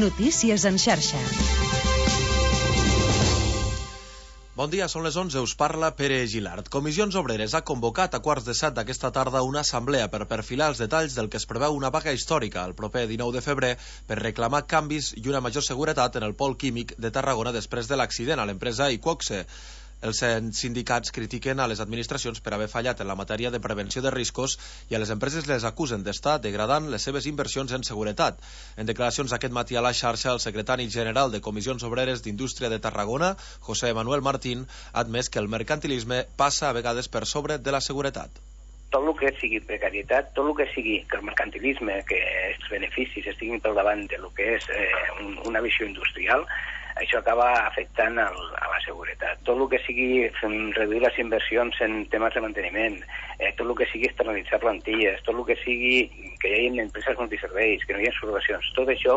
Notícies en xarxa. Bon dia, són les 11, us parla Pere Gilart. Comissions Obreres ha convocat a 6:45 d'aquesta tarda una assemblea per perfilar els detalls del que es preveu una vaga històrica el proper 19 de febrer per reclamar canvis i una major seguretat en el pol químic de Tarragona després de l'accident a l'empresa Iqoxe. Els sindicats critiquen a les administracions per haver fallat en la matèria de prevenció de riscos i a les empreses les acusen d'estar degradant les seves inversions en seguretat. En declaracions aquest matí a la xarxa, el secretari general de Comissions Obreres d'Indústria de Tarragona, José Manuel Martín, ha admès que el mercantilisme passa a vegades per sobre de la seguretat. Tot el que sigui precarietat, tot el que sigui que el mercantilisme, que els beneficis estiguin per davant de lo que és una visió industrial, això acaba afectant a la seguretat. Tot el que sigui reduir les inversions en temes de manteniment, tot el que sigui externalitzar plantilles, tot el que sigui que hi hagi empreses multiserveis, que no hi hagi subrogacions, tot això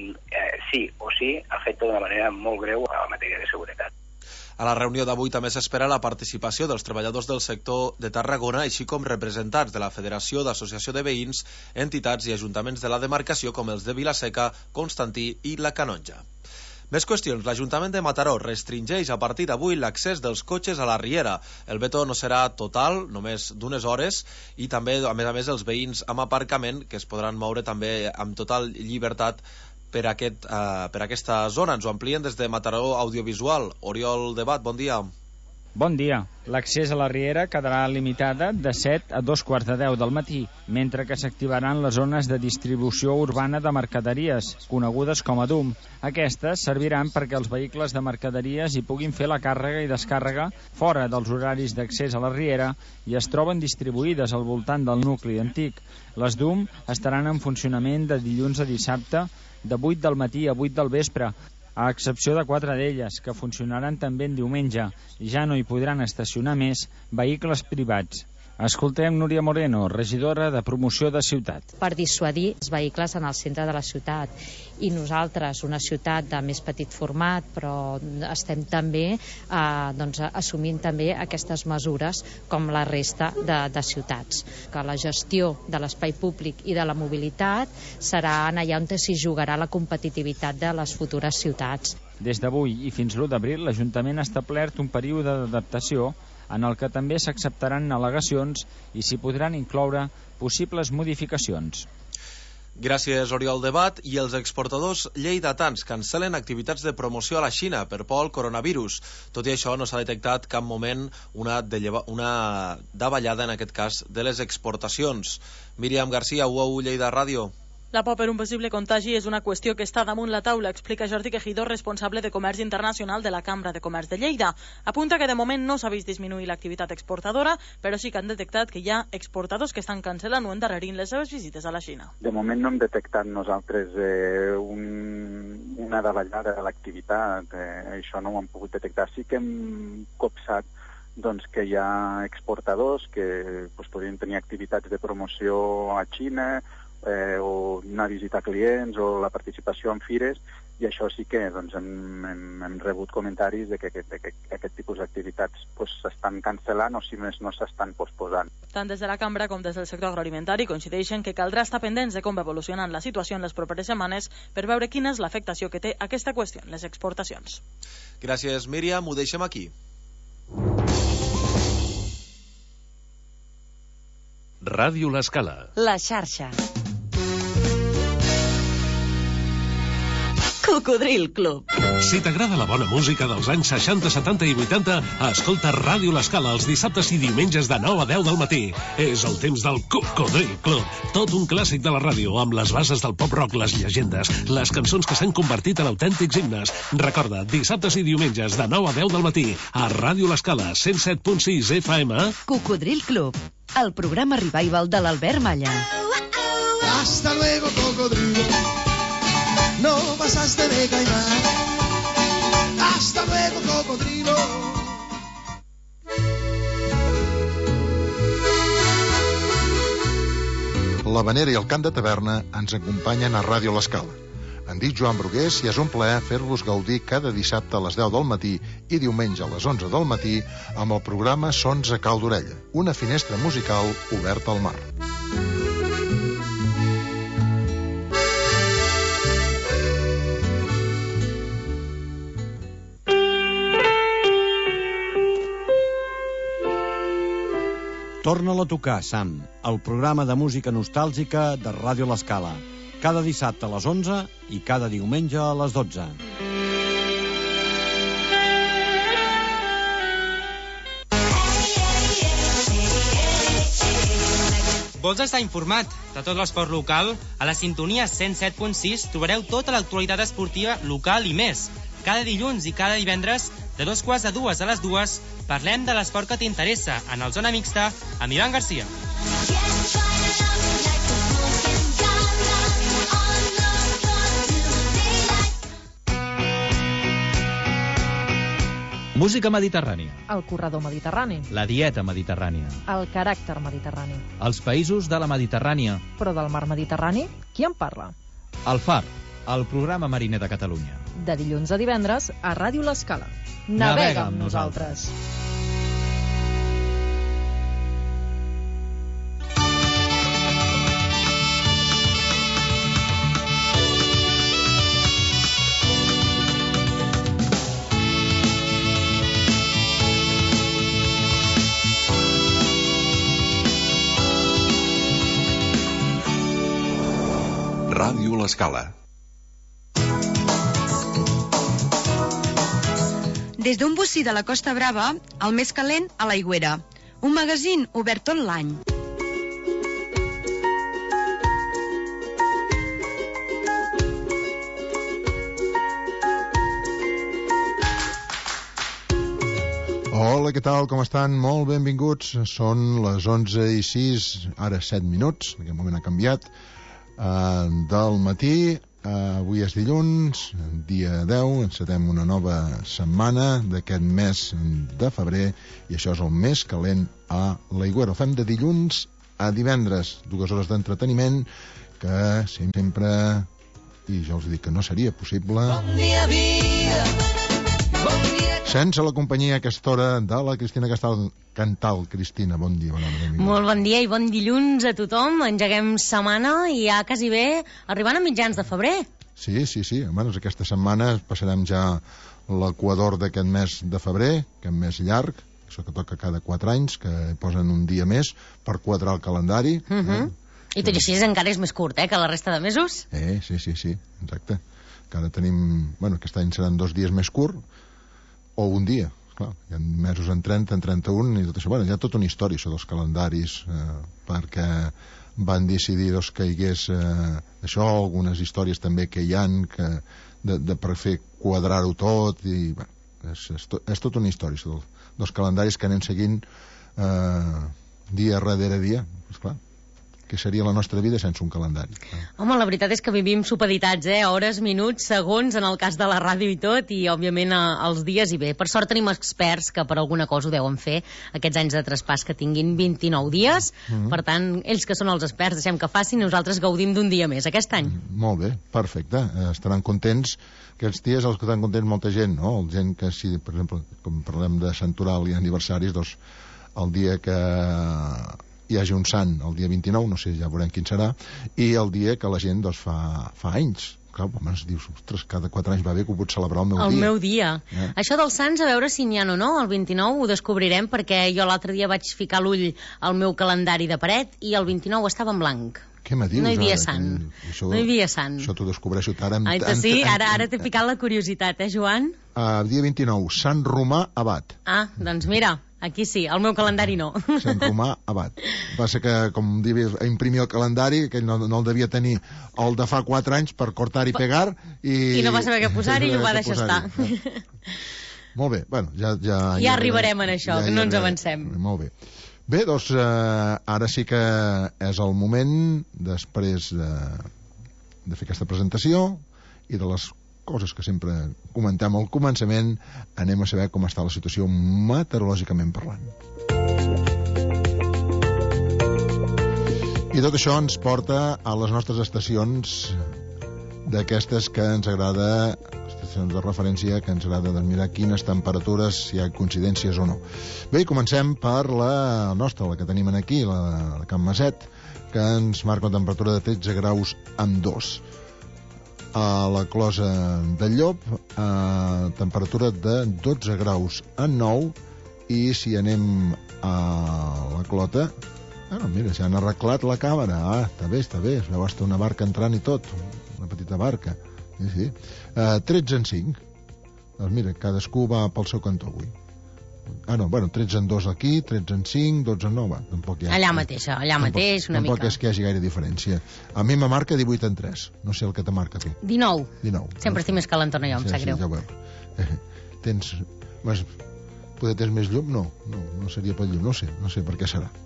sí o sí afecta d'una manera molt greu a la matèria de seguretat. A la reunió d'avui també s'espera la participació dels treballadors del sector de Tarragona, així com representants de la Federació d'Associació de Veïns, entitats i ajuntaments de la demarcació com els de Vilaseca, Constantí i la Canonja. Més qüestions. L'Ajuntament de Mataró restringeix a partir d'avui l'accés dels cotxes a la Riera. El veto no serà total, només d'unes hores, i també, a més, els veïns amb aparcament, que es podran moure també amb total llibertat per aquesta zona. Ens ho amplien des de Mataró Audiovisual. Oriol Debat, bon dia. Bon dia. L'accés a la Riera quedarà limitada de 7 a 2:45 del matí, mentre que s'activaran les zones de distribució urbana de mercaderies, conegudes com a DUM. Aquestes serviran perquè els vehicles de mercaderies hi puguin fer la càrrega i descàrrega fora dels horaris d'accés a la Riera i es troben distribuïdes al voltant del nucli antic. Les DUM estaran en funcionament de dilluns a dissabte de 8 del matí a 8 del vespre, a excepció de 4 d'elles, que funcionaran també en diumenge. Ja no hi podran estacionar més vehicles privats. Escoltem Núria Moreno, regidora de Promoció de Ciutat. Per dissuadir els vehicles en el centre de la ciutat. I nosaltres, una ciutat de més petit format, però estem també assumint també aquestes mesures com la resta de ciutats. Que la gestió de l'espai públic i de la mobilitat serà allà on s'hi jugarà la competitivitat de les futures ciutats. Des d'avui i fins l'1 d'abril, l'Ajuntament ha establert un període d'adaptació en el que també s'acceptaran al·legacions i s'hi podran incloure possibles modificacions. Gràcies, Oriol Debat. I els exportadors lleidatans cancel·len activitats de promoció a la Xina per por al coronavirus. Tot i això, no s'ha detectat cap moment una davallada, en aquest cas, de les exportacions. Míriam Garcia, UAU Lleida Ràdio. La por per un possible contagi és una qüestió que està damunt la taula, explica Jordi Quejido, responsable de Comerç Internacional de la Cambra de Comerç de Lleida. Apunta que de moment no s'ha vist disminuir l'activitat exportadora, però sí que han detectat que hi ha exportadors que estan cancel·lant o endarrerint les seves visites a la Xina. De moment no hem detectat nosaltres una davallada de l'activitat, això no ho hem pogut detectar. Sí que hem copsat que hi ha exportadors que podrien tenir activitats de promoció a Xina, o anar a visitar clients o la participació en fires, i això sí que hem rebut comentaris de que aquest tipus d'activitats s'estan cancel·lant o si més no s'estan posposant. Tant des de la cambra com des del sector agroalimentari coincideixen que caldrà estar pendents de com va evolucionant la situació en les properes setmanes per veure quina és l'afectació que té aquesta qüestió en les exportacions. Gràcies, Míriam. Ho deixem aquí. Ràdio L'Escala. La xarxa. Cocodril Club. Si t'agrada la bona música dels anys 60, 70 i 80, escolta Ràdio L'Escala els dissabtes i diumenges de 9 a 10 del matí. És el temps del Cocodril Club. Tot un clàssic de la ràdio, amb les bases del pop-rock, les llegendes, les cançons que s'han convertit en autèntics himnes. Recorda, dissabtes i diumenges de 9 a 10 del matí, a Ràdio L'Escala, 107.6 FM. Cocodril Club, el programa revival de l'Albert Malla. Hasta luego, cocodrilo. No pasaste de caimán. Hasta luego, cocodrilo. L'Havanera i el Cant de Taverna ens acompanyen a Ràdio L'Escala. Em dic Joan Brugués i és un plaer fer-vos gaudir cada dissabte a les 10 del matí i diumenge a les 11 del matí amb el programa Sons a Cau d'Orella, una finestra musical oberta al mar. Torna-la a tocar, Sam, el programa de música nostàlgica de Ràdio L'Escala. Cada dissabte a les 11 i cada diumenge a les 12. Vols estar informat de tot l'esport local? A la sintonia 107.6 trobareu tota l'actualitat esportiva local i més. Cada dilluns i cada divendres, de 2:45 a les 2, parlem de l'esport que t'interessa en el Zona Mixta amb Ivan Garcia. Música mediterrània. El corredor mediterrani. La dieta mediterrània. El caràcter mediterrani. Els països de la Mediterrània. Però del mar Mediterrani, qui en parla? El Far, el programa mariner de Catalunya. De dilluns a divendres a Ràdio L'Escala. Navega amb nosaltres. Ràdio L'Escala. Des d'un bocí de la Costa Brava, el més calent a l'Aigüera. Un magazín obert tot l'any. Hola, què tal? Com estan? Molt benvinguts. Són les 11:06, ara 7 minuts, en aquest moment ha canviat, del matí. Avui és dilluns, dia 10, encetem una nova setmana d'aquest mes de febrer, i això és el més calent a l'Aigüera. Ho fem de dilluns a divendres, 2 hores d'entreteniment que sempre, i jo els dic que no seria possible, bon dia, vida. Bon dia. Sense la companyia a aquesta hora de la Cristina Cantal. Cristina, bon dia. Molt bon dia i bon dilluns a tothom. Engeguem setmana i ja quasi bé arribant a mitjans de febrer. Sí. Bueno, aquesta setmana passarem ja l'equador d'aquest mes de febrer, aquest mes llarg, això que toca cada 4 anys, que posen un dia més per quadrar el calendari. I tot i així encara és més curt, que la resta de mesos. Sí, exacte. Que ara tenim... Bueno, aquest any seran 2 dies més curt, o un dia, clar, hi ha mesos en 30, en 31 i tot això. Bueno, hi ha tota una història això dels calendaris, perquè van decidir que hi hagués això, algunes històries també que hi han per fer quadrar-ho tot, i bueno, és tota una història això dels calendaris que anem seguint dia darrere dia. Esclar, que seria la nostra vida sense un calendari. Home, la veritat és que vivim supeditats, hores, minuts, segons, en el cas de la ràdio i tot, i òbviament els dies, i bé, per sort tenim experts que per alguna cosa ho deuen fer, aquests anys de traspàs que tinguin 29 dies, per tant, ells que són els experts, deixem que facin, nosaltres gaudim d'un dia més aquest any. Molt bé, perfecte, estaran contents aquests dies, els que estan contents molta gent, no? El gent que, si, per exemple, com parlem de Santoral i aniversaris, doncs, el dia que hi hagi un sant, el dia 29, no sé, ja veurem quin serà, i el dia que la gent doncs, fa anys. Clar, home, es dius, ostres, cada 4 anys va bé que ho puc celebrar el meu dia. Això dels sants, a veure si n'hi ha o no, el 29 ho descobrirem, perquè jo l'altre dia vaig ficar l'ull al meu calendari de paret i el 29 estava en blanc. Què me dius? No hi havia sant. No hi havia sant. Això t'ho descobreixo ara. Sí, ara t'he picat la curiositat, Joan? Dia 29, Sant Romà Abat. Doncs mira, aquí sí, el meu calendari no. Sant Romà Abat. Passa que, com devia imprimir el calendari, aquell no el devia tenir el de fa 4 anys per cortar i pegar, i no va saber què posar-hi i ho va deixar estar. Molt bé, bueno, ja arribarem en això, que no ens avancem. Molt bé. Bé, doncs ara sí que és el moment, després de fer aquesta presentació i de les coses que sempre comentem al començament, anem a saber com està la situació meteorològicament parlant. I tot això ens porta a les nostres estacions d'aquestes que ens agrada, estacions de referència, que ens agrada mirar quines temperatures, si hi ha coincidències o no. Bé, comencem per la nostra, la que tenim aquí, la de Can Maset, que ens marca una temperatura de 13 graus amb 2. A la Closa del Llop, temperatura de 12 graus amb 9, i si anem la Clota, mira, ja han arreglat la càmera. Està bé, es veu hasta una barca entrant i tot, una petita barca. Sí. 13-5. Doncs mira, cadascú va pel seu cantó avui. 13-2 aquí, 13-5, 12-9, tampoc hi ha... Allà mateix, una mica. Tampoc és que hi hagi gaire diferència. A mi me marca 18-3, no sé el que te marca tu. 19. Sempre estic més calentona jo, em sap greu. Ja ho veus. Tens més llum? No seria per llum, no sé per què serà.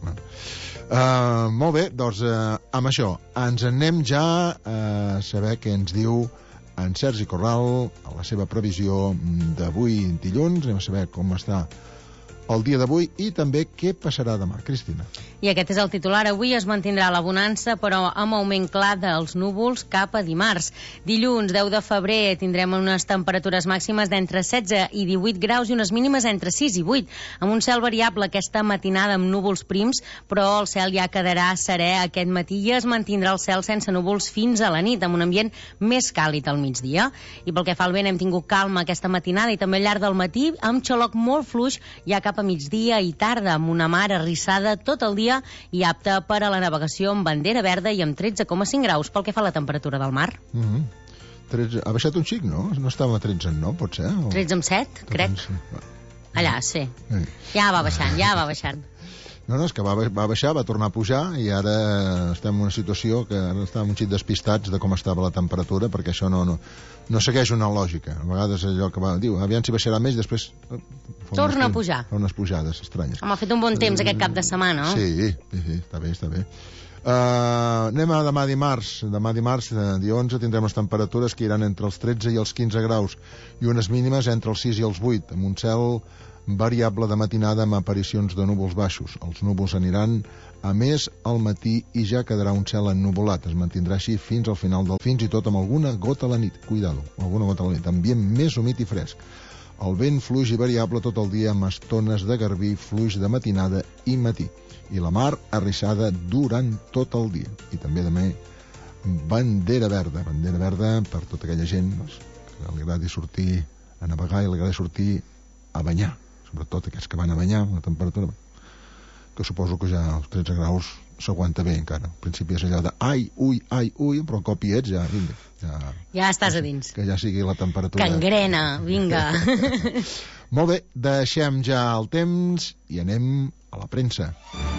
Molt bé, doncs amb això ens anem ja a saber què ens diu en Sergi Corral a la seva previsió d'avui dilluns. Anem a saber com està el dia d'avui i també què passarà demà. Cristina. I aquest és el titular. Avui es mantindrà la bonança, però amb augment clar dels núvols cap a dimarts. Dilluns, 10 de febrer, tindrem unes temperatures màximes d'entre 16 i 18 graus i unes mínimes entre 6 i 8, amb un cel variable aquesta matinada amb núvols prims, però el cel ja quedarà serè aquest matí i es mantindrà el cel sense núvols fins a la nit, amb un ambient més càlid al migdia. I pel que fa al vent, hem tingut calma aquesta matinada i també al llarg del matí, amb xaloc molt fluix, ja cap a migdia i tarda, amb una mar arrissada tot el dia i apta per a la navegació amb bandera verda i amb 13,5 graus pel que fa a la temperatura del mar. 13, ha baixat un xic, no? No estava a 13,9, pot ser? 13,7, crec. Allà, sí. Ja va baixant. No, és que va baixar, va tornar a pujar i ara estem en una situació que ara estàvem un xic despistats de com estava la temperatura, perquè això no segueix una lògica. A vegades allò que diu, aviam si baixarà més, després torna a pujar. Fa unes pujades estranyes. Ha fet un bon temps aquest cap de setmana, no? Sí, està bé. Anem a demà dimarts, dia 11, tindrem les temperatures que iran entre els 13 i els 15 graus i unes mínimes entre els 6 i els 8, amb un cel variable de matinada amb aparicions de núvols baixos. Els núvols aniran a més al matí i ja quedarà un cel ennuvolat. Es mantindrà així fins al final fins i tot amb alguna gota a la nit. Cuidado, alguna gota a la nit. Ambient més humit i fresc. El vent fluix i variable tot el dia amb estones de garbí, fluix de matinada i matí. I la mar arrissada durant tot el dia. I també demà bandera verda per tota aquella gent que li agradi sortir a navegar i li agradi sortir a banyar, sobretot aquests que van a banyar, una temperatura que suposo que ja als 13 graus s'aguanta bé encara. Al principi és allò de ai, ui, però un cop hi ets vinga. Ja estàs a dins. Que ja sigui la temperatura. Cangrena, vinga. Molt bé, deixem ja el temps i anem a la premsa.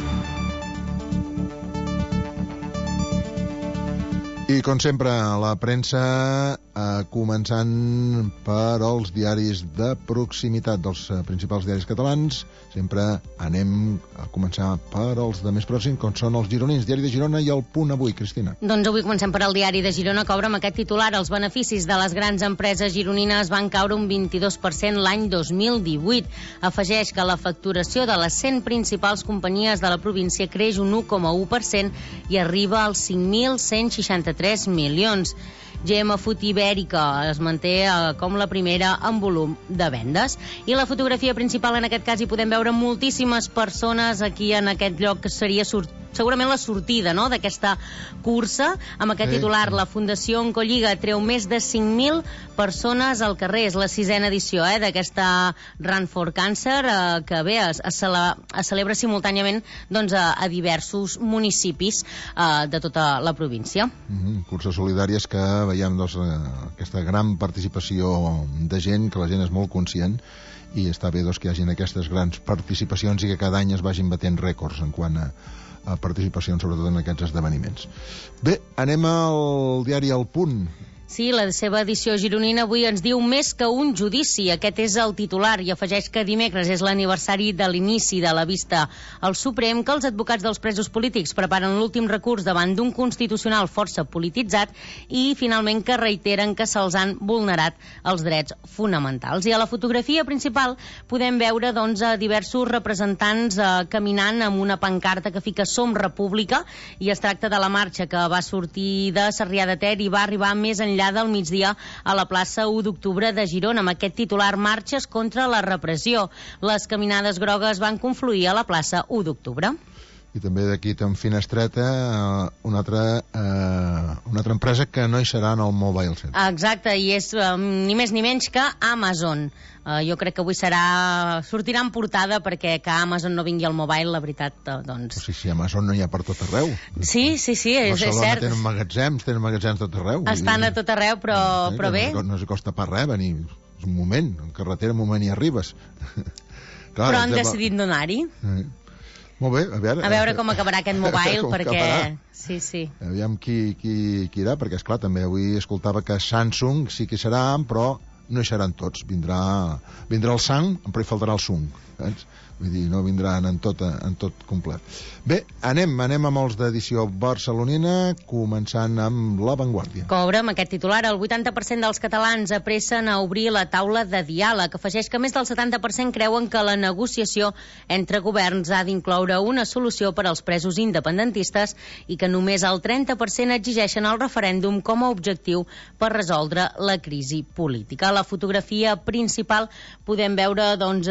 I com sempre, la premsa començant per als diaris de proximitat dels principals diaris catalans. Sempre anem a començar per als de més pròxim, com són els gironins. Diari de Girona i el Punt avui, Cristina. Doncs avui comencem per al Diari de Girona, que obre amb aquest titular: els beneficis de les grans empreses gironines van caure un 22% l'any 2018. Afegeix que la facturació de les 100 principals companyies de la província creix un 1,1% i arriba als 5.163 milions. GM Food Ibèrica es manté com la primera en volum de vendes. I la fotografia principal, en aquest cas, hi podem veure moltíssimes persones aquí en aquest lloc, que seria segurament la sortida, no?, d'aquesta cursa. Amb aquest titular, la Fundació Oncolliga treu més de 5.000 persones al carrer. És la 6ª edició d'aquesta Run for Cancer, que bé, es celebra simultàniament a diversos municipis de tota la província. Curses solidàries que veiem aquesta gran participació de gent, que la gent és molt conscient, i està bé que hi hagin aquestes grans participacions i que cada any es vagin batent rècords en quant a participacions, sobretot en aquests esdeveniments. Bé, anem al diari El Punt. Sí, la seva edició gironina avui ens diu més que un judici. Aquest és el titular i afegeix que dimecres és l'aniversari de l'inici de la vista al Suprem, que els advocats dels presos polítics preparen l'últim recurs davant d'un constitucional força polititzat i finalment que reiteren que se'ls han vulnerat els drets fonamentals. I a la fotografia principal podem veure a diversos representants caminant amb una pancarta que fica Som República, i es tracta de la marxa que va sortir de Sarrià de Ter i va arribar més enllà del migdia a la plaça 1 d'octubre de Girona, amb aquest titular: marxes contra la repressió. Les caminades grogues van confluir a la plaça 1 d'octubre. I també d'aquí amb Finestreta, una altra empresa que no hi serà en el Mobile Center. Exacte, i és ni més ni menys que Amazon. Jo crec que avui sortirà en portada perquè que Amazon no vingui al Mobile, la veritat, doncs... Sí, Amazon no hi ha per tot arreu. Sí, és cert. Barcelona tenen magatzems tot arreu. Estan a tot arreu, però bé. No s'hi costa pas res venir. És un moment, en carretera un moment hi arribes. Clar, però han decidit no anar-hi. Molt bé, a veure com acabarà aquest Mobile, perquè... Sí. Aviam qui irà, perquè, esclar, també avui escoltava que Samsung sí que serà, però no hi seran tots. Vindrà el Sang, però hi faltarà el Sung. Vull dir, no vindran en tot complet. Bé, anem amb els d'edició barcelonina, començant amb La Vanguardia. Cobra amb aquest titular. El 80% dels catalans apressen a obrir la taula de diàleg. Afegeix que més del 70% creuen que la negociació entre governs ha d'incloure una solució per als presos independentistes i que només el 30% exigeixen el referèndum com a objectiu per resoldre la crisi política. A la fotografia principal podem veure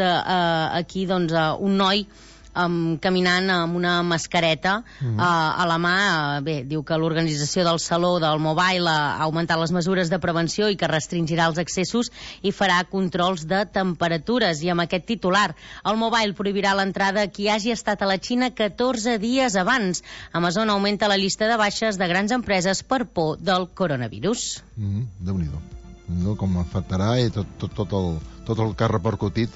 aquí un noi caminant amb una mascareta a la mà. Bé, diu que l'organització del Saló del Mobile ha augmentat les mesures de prevenció i que restringirà els accessos i farà controls de temperatures. I amb aquest titular, el Mobile prohibirà l'entrada a qui hagi estat a la Xina 14 dies abans. Amazon augmenta la llista de baixes de grans empreses per por del coronavirus. Déu-n'hi-do. Com afectarà i tot el que ha repercutit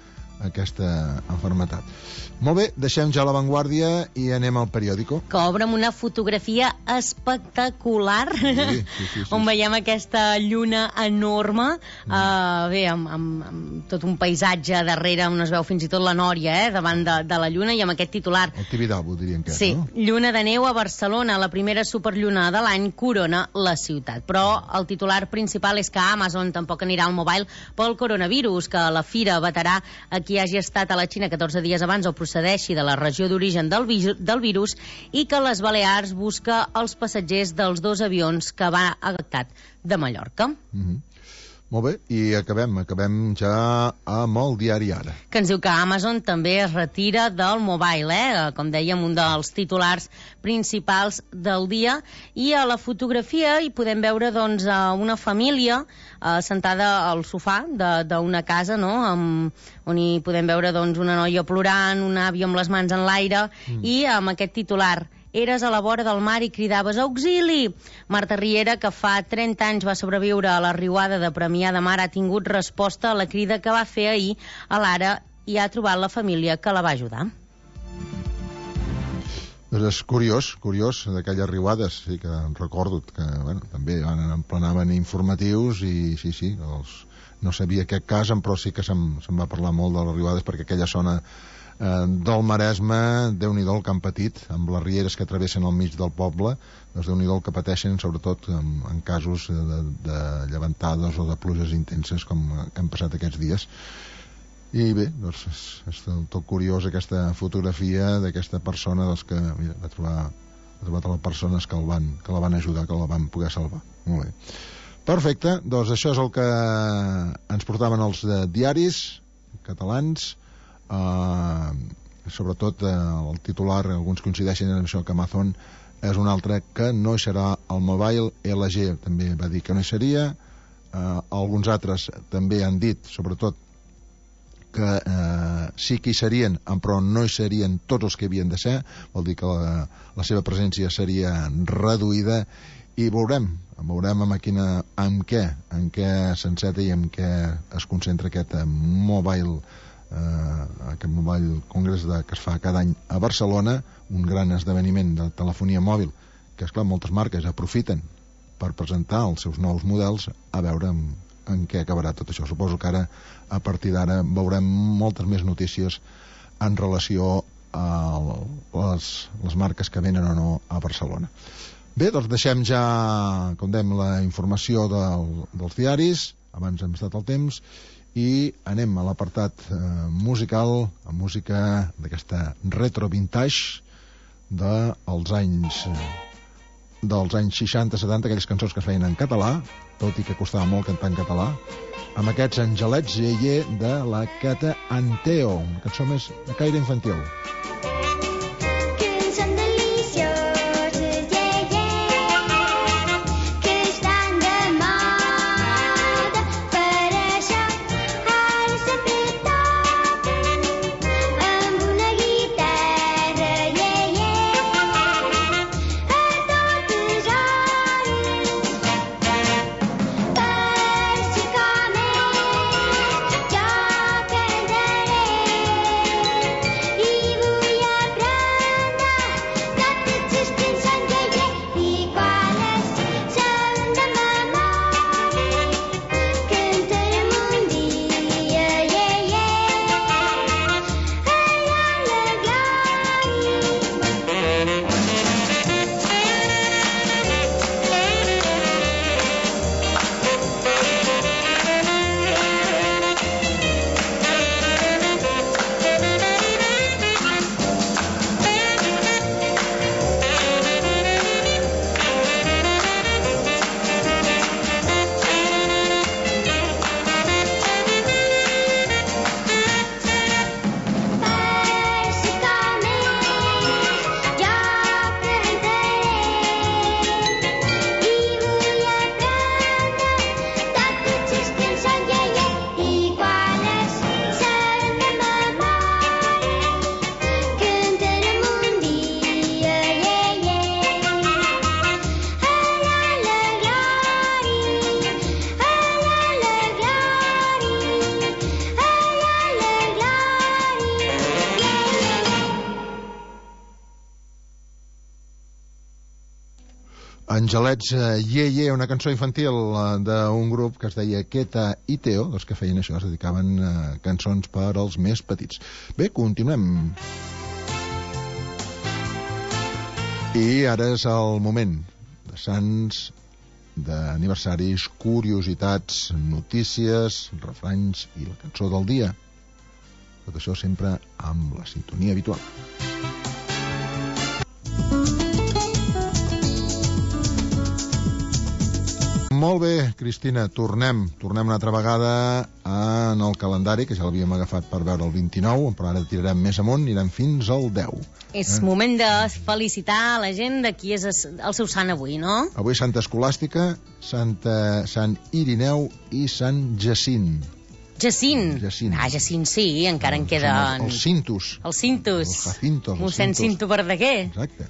aquesta malaltia. Molt bé, deixem ja La Vanguardia i anem al periòdico. Que obre amb una fotografia espectacular, sí. On veiem aquesta lluna enorme, bé, amb tot un paisatge darrere, on es veu fins i tot la Nòria, davant de la lluna, i amb aquest titular. El Tibidabo, dirien que és, sí, no? Lluna de neu a Barcelona, la primera superlluna de l'any corona la ciutat. Però el titular principal és que Amazon tampoc anirà al Mobile pel coronavirus, que la fira vetarà a qui hagi estat a la Xina 14 dies abans o procedeixi de la regió d'origen del virus, i que les Balears busca els passatgers dels 2 avions que va agafat de Mallorca. Molt bé, i acabem ja amb el diari Ara. Que ens diu que Amazon també es retira del Mobile, com dèiem, un dels titulars principals del dia. I a la fotografia hi podem veure una família sentada al sofà d'una casa, no? On hi podem veure una noia plorant, un avi amb les mans en l'aire, i amb aquest titular: eres a la vora del mar i cridaves auxili. Marta Riera, que fa 30 anys va sobreviure a la riuada de Premià de Mar, ha tingut resposta a la crida que va fer ahir a l'Ara i ha trobat la família que la va ajudar. Doncs és curiós d'aquelles riuades. Sí que recordo que també emplenaven informatius i sí, no sabia aquest cas, però sí que se'n va parlar molt de les riuades, perquè aquella zona del Maresme, Déu-n'hi-do el que han patit, amb les rieres que travessen al mig del poble, doncs Déu-n'hi-do el que pateixen, sobretot en casos de llevantades o de pluges intenses com hem passat aquests dies. I bé, doncs és tot curiós aquesta fotografia d'aquesta persona que ha trobat a les persones que la van ajudar, que la van poder salvar. Molt bé. Perfecte, doncs això és el que ens portaven els diaris catalans. Sobretot el titular, alguns coincideixen en això, que Amazon és un altre que no hi serà al Mobile. LG també va dir que no hi seria. Alguns altres també han dit, sobretot, que sí que hi serien, però no hi serien tots els que havien de ser. Vol dir que la seva presència seria reduïda, i veurem en què s'enceta i en què es concentra aquest Mobile Congress que es fa cada any a Barcelona, un gran esdeveniment de telefonia mòbil, que esclar, moltes marques aprofiten per presentar els seus nous models, a veure en què acabarà tot això. Suposo que ara, a partir d'ara, veurem moltes més notícies en relació a les marques que venen o no a Barcelona. Bé, doncs deixem ja, com dèiem, la informació dels diaris, abans hem estat al temps, i anem a l'apartat musical, a música d'aquesta retro vintage dels anys 60-70, aquelles cançons que es feien en català, tot i que costava molt cantar en català, amb aquests Angelets Yeye de la Cata Anteo, una cançó més de caire infantil. Que Angelets Ye, una cançó infantil d'un grup que es deia Keta i Teo, doncs que feien això, es dedicaven cançons per als més petits. Bé, continuem. I ara és el moment de sants, d'aniversaris, curiositats, notícies, refranys i la cançó del dia. Tot això sempre amb la sintonia habitual. Molt bé, Cristina, tornem una altra vegada en el calendari, que ja l'havíem agafat per veure el 29, però ara tirarem més amunt, anirem fins al 10. És moment de felicitar la gent de qui és el seu sant avui, no? Avui Santa Escolàstica, Sant Irineu i Sant Jacint. Jacint. Ah, Jacint sí, encara en queden... Els cintos. Els cintos. Els jacintos. Mossèn Cinto Verdaguer. Exacte.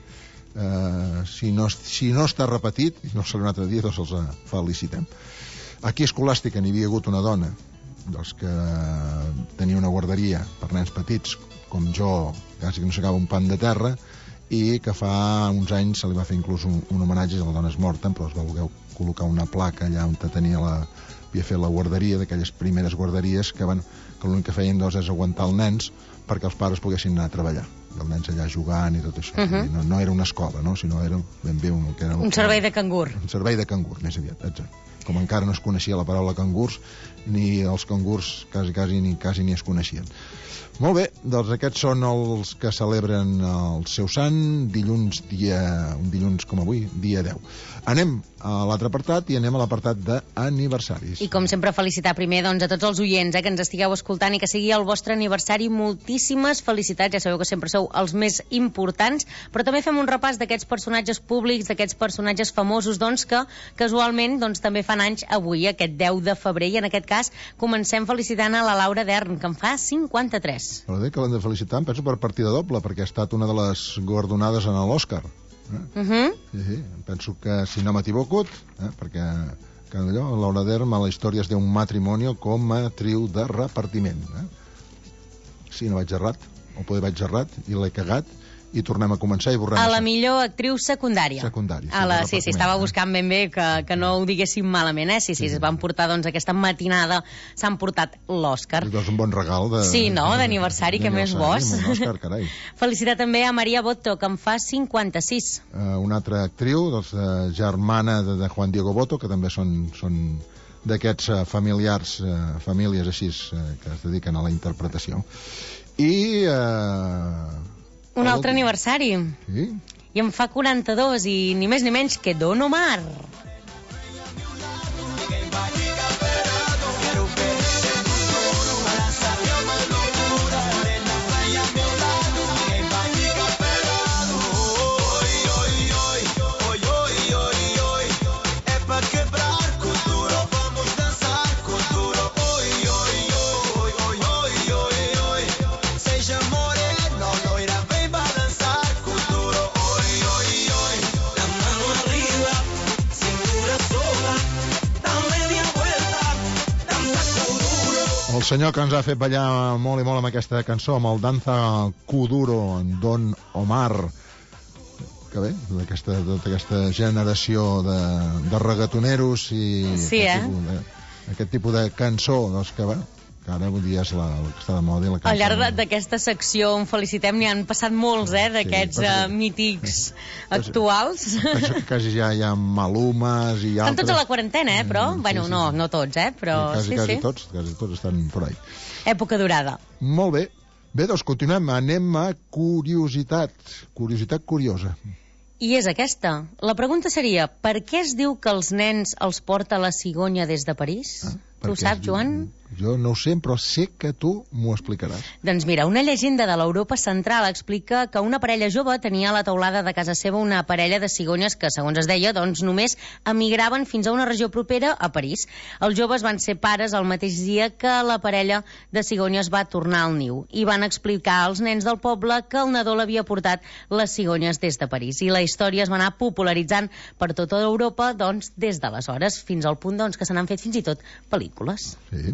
Si no està repetit, i no serà un altre dia, doncs els felicitem. Aquí a Escolàstica n'hi havia hagut una dona dels que tenia una guarderia per nens petits, com jo, quasi que no s'acaba un pan de terra, i que fa uns anys se li va fer inclús un homenatge, la dona és morta, però es va voler col·locar una placa allà on havia fet la guarderia, d'aquelles primeres guarderies que l'únic que feien doncs, és aguantar els nens perquè els pares poguessin anar a treballar. I els nens allà jugant i tot això. No era una escola, no? Sinó era ben bé un servei de cangur. Un servei de cangur, més aviat, exacte. Com encara no es coneixia la paraula cangurs, ni els cangurs quasi ni es coneixien. Molt bé, doncs aquests són els que celebren el seu sant, un dilluns com avui, dia 10. Anem a l'altre apartat i anem a l'apartat d'aniversaris. I com sempre felicitar primer doncs, a tots els oients que ens estigueu escoltant i que sigui el vostre aniversari. Moltíssimes felicitats, ja sabeu que sempre sou els més importants, però també fem un repàs d'aquests personatges públics, d'aquests personatges famosos doncs, que casualment doncs, també fan anys avui, aquest 10 de febrer, i en aquest cas comencem felicitant a la Laura Dern, que en fa 53. Però bé que l'hem de felicitar, em penso per partida doble, perquè ha estat una de les guardonades en l'Òscar. Sí, penso que si no m'equivoco, perquè Laura Dern a la història es diu un matrimonio com a actriu de repartiment. Sí, no vaig errat, o poder vaig errat i l'he cagat, i tornem a començar i borrem. A la millor actriu secundària. Sí, estava buscant ben bé que no ho diguéssim malament, Sí, es van portar doncs aquesta matinada, s'han portat l'Òscar. És un bon regal d'aniversari, que més bo. Òscar, felicitar també a Maria Boto, que en fa 56. Una altra actriu, germana de Juan Diego Boto, que també són d'aquests famílies així que es dediquen a la interpretació. I un altre aniversari. Sí? I en fa 42, i ni més ni menys que Don Omar. El senyor que ens ha fet ballar molt i molt amb aquesta cançó, amb el Danza Kuduro, en Don Omar, que bé, tota aquesta generació de reggaetoneros i aquest tipus de cançó, doncs que ara avui dia és la que està de moda i la cançó. Al llarg d'aquesta secció on felicitem n'hi han passat molts, d'aquests mítics actuals. Penso que quasi ja hi ha Malumes i altres. Estan tots a la quarantena, però, no tots, però quasi tots estan por ahí. Època dorada. Molt bé. Bé, doncs continuem. Anem a curiositat curiosa. I és aquesta. La pregunta seria, per què es diu que els nens els porta la cigonya des de París? Tu saps, Joan? Jo no ho sé, però sé que tu m'ho explicaràs. Doncs mira, una llegenda de l'Europa central explica que una parella jove tenia a la teulada de casa seva una parella de cigonyes que, segons es deia, doncs només emigraven fins a una regió propera a París. Els joves van ser pares el mateix dia que la parella de cigonyes va tornar al niu i van explicar als nens del poble que el nadó l'havia portat les cigonyes des de París. I la història es va anar popularitzant per tota Europa doncs, des d'aleshores, fins al punt doncs, que se n'han fet fins i tot pel·lícules. Sí.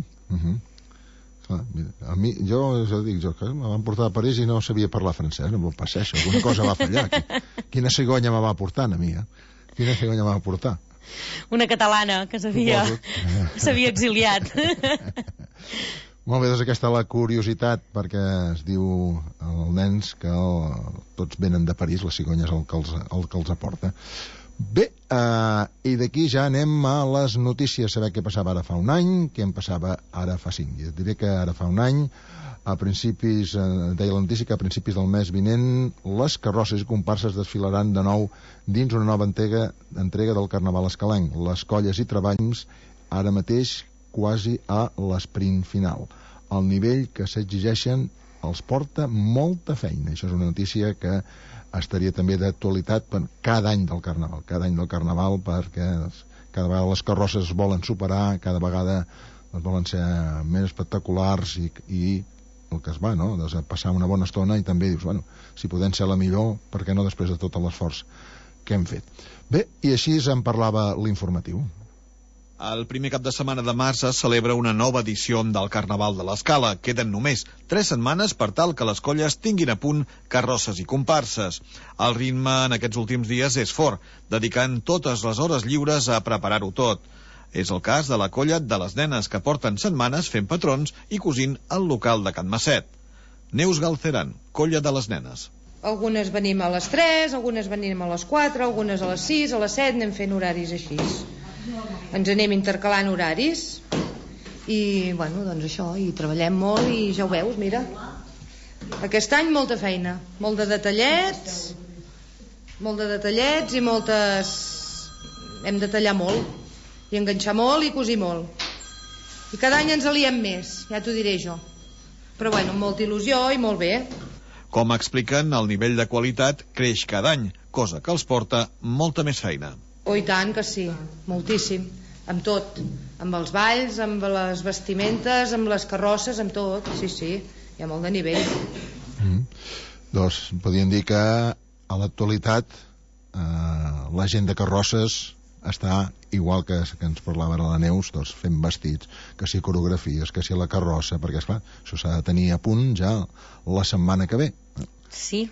A mi, jo dic, que me van portar a París i no sabia parlar francès, no me'l passeix, alguna cosa va fallar. Quina cigonya me va portant a mi, Quina cigonya va portar? Una catalana que s'havia exiliat. Molt bé, doncs aquesta la curiositat, perquè es diu als nens que tots venen de París, les cigonyes el que els aporta. Bé, i d'aquí ja anem a les notícies, saber què passava ara fa un any, què en passava ara fa 5. I et diré que ara fa un any, a principis, deia la notícia que a principis del mes vinent les carrosses i comparses desfilaran de nou dins una nova entrega del Carnaval escalenc. Les colles i treballs ara mateix quasi a l'esprint final. El nivell que s'exigeixen els porta molta feina. Això és una notícia que estaria també d'actualitat per cada any del Carnaval, perquè cada vegada les carrosses es volen superar, cada vegada volen ser més espectaculars i el que es va, no? Des de passar una bona estona i també dius, bueno, si podem ser la millor, per què no després de tot l'esforç que hem fet? Bé, i així en parlava l'informatiu. El primer cap de setmana de març es celebra una nova edició del Carnaval de l'Escala. Queden només 3 setmanes per tal que les colles tinguin a punt carrosses i comparses. El ritme en aquests últims dies és fort, dedicant totes les hores lliures a preparar-ho tot. És el cas de la colla de les nenes, que porten setmanes fent patrons i cosint al local de Can Masset. Neus Galceran, colla de les nenes. Algunes venim a les 3, algunes venim a les 4, algunes a les 6, a les 7, anem fent horaris així. Ens anem intercalant horaris i, bueno, doncs això, i treballem molt i ja ho veus, mira. Aquest any molta feina, molt de detallets i moltes... Hem de tallar molt i enganxar molt i cosir molt. I cada any ens aliem més, ja t'ho diré jo. Però bueno, amb molta il·lusió i molt bé. Com expliquen, el nivell de qualitat creix cada any, cosa que els porta molta més feina. Oh, i tant que sí, moltíssim, amb tot, amb els balls, amb les vestimentes, amb les carrosses, amb tot, sí, hi ha molt de nivell. Doncs podríem dir que a l'actualitat la gent de carrosses està igual que ens parlava ara la Neus, doncs fent vestits, que si coreografies, que si la carrossa, perquè esclar, això s'ha de tenir a punt ja la setmana que ve. Sí.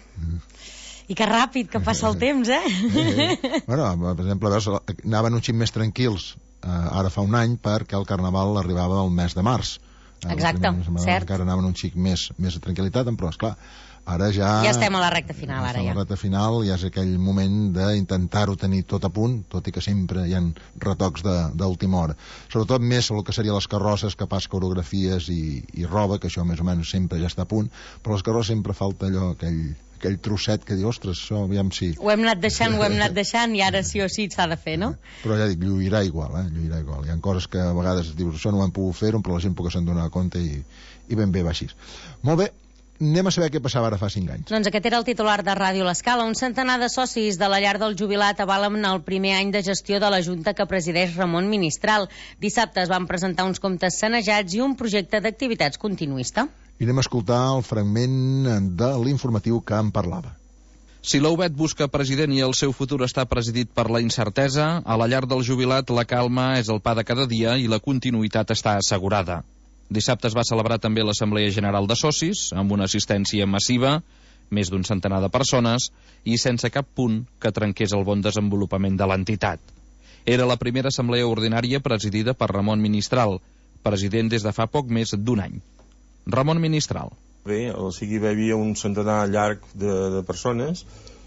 I que ràpid que passa el temps, Bueno, per exemple, veus, anaven un xic més tranquils ara fa un any perquè el Carnaval arribava al mes de març. Exacte, cert. Encara anaven un xic més de tranquil·litat, però esclar, ara ja estem a la recta final, ara ja. A la recta final ja és aquell moment d'intentar-ho tenir tot a punt, tot i que sempre hi ha retocs d'última hora. Sobretot més el que serien les carrosses, que pas coreografies i roba, que això més o menys sempre ja està a punt, però les carrosses sempre falta allò, aquell trosset que diu, ostres, això aviam si... Ho hem anat deixant i ara sí o sí s'ha de fer, no? Però ja dic, lluirà igual. Hi ha coses que a vegades dius, això no ho hem pogut fer, però la gent pot que se'n donar compte i ben bé va així. Molt bé, anem a saber què passava ara fa 5 anys. Doncs aquest era el titular de Ràdio L'Escala. Un centenar de socis de la llar del jubilat avalen el primer any de gestió de la Junta que presideix Ramon Ministral. Dissabte es van presentar uns comptes sanejats i un projecte d'activitats continuista. I anem a escoltar el fragment de l'informatiu que en parlava. Si l'Ouvet busca president i el seu futur està presidit per la incertesa, a la llar del jubilat la calma és el pa de cada dia i la continuïtat està assegurada. Dissabte es va celebrar també l'Assemblea General de Socis, amb una assistència massiva, més d'un centenar de persones, i sense cap punt que trenqués el bon desenvolupament de l'entitat. Era la primera assemblea ordinària presidida per Ramon Ministral, president des de fa poc més d'un any. Ramon Ministral. Bé, o sigui, hi havia un centenar llarg de persones,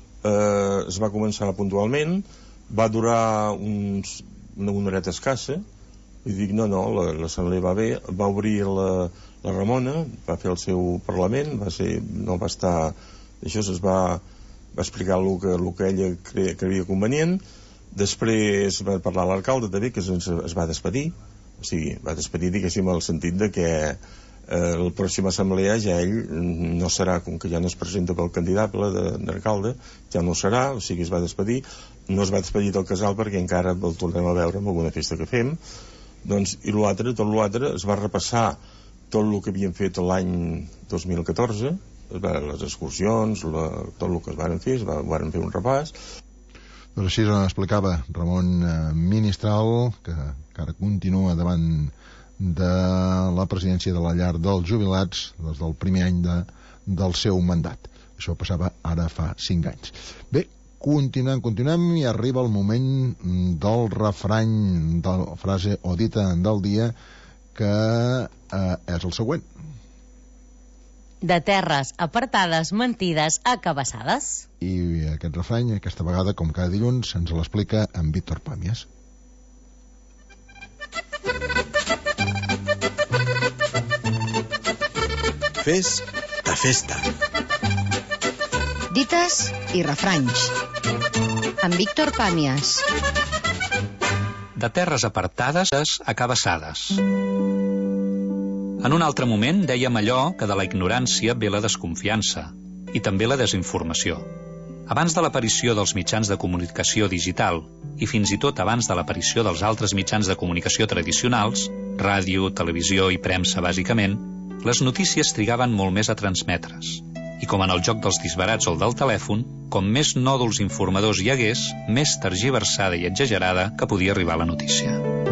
es va començar puntualment, va durar una horeta escassa, i dic, no, l'assemblea va bé, va obrir la Ramona, va fer el seu Parlament, no va estar... Això es va explicar el que ella creia convenient, després va parlar l'alcalde també, que es va despedir, o sigui, va despedir, diguéssim, en el sentit de que la pròxima assemblea ja ell no serà, com que ja no es presenta pel candidat d'alcalde, ja no serà, o sigui, es va despedir. No es va despedir del casal perquè encara el tornem a veure en alguna festa que fem. Doncs, i tot l'altre es va repassar tot el que havien fet l'any 2014, les excursions, tot el que es varen fer, varen fer un repàs. Doncs així explicava Ramon Ministral, que encara continua davant de la presidència de la llar dels jubilats des del primer any del seu mandat. Això passava ara fa 5 anys. Bé, Continuem i arriba el moment del refrany, de la frase o dita del dia, que és el següent. De terres apartades, mentides, acabassades. I aquest refrany, aquesta vegada, com cada dilluns, ens l'explica en Víctor Pàmies. Fes de festa. Dites i refranys. En Víctor Pàmies. De terres apartades, acabassades. En un altre moment dèiem allò que de la ignorància ve la desconfiança i també la desinformació. Abans de l'aparició dels mitjans de comunicació digital i fins i tot abans de l'aparició dels altres mitjans de comunicació tradicionals, ràdio, televisió i premsa bàsicament, les notícies trigaven molt més a transmetre's. I com en el joc dels disbarats o el del telèfon, com més nòduls informadors hi hagués, més tergiversada i exagerada que podia arribar la notícia.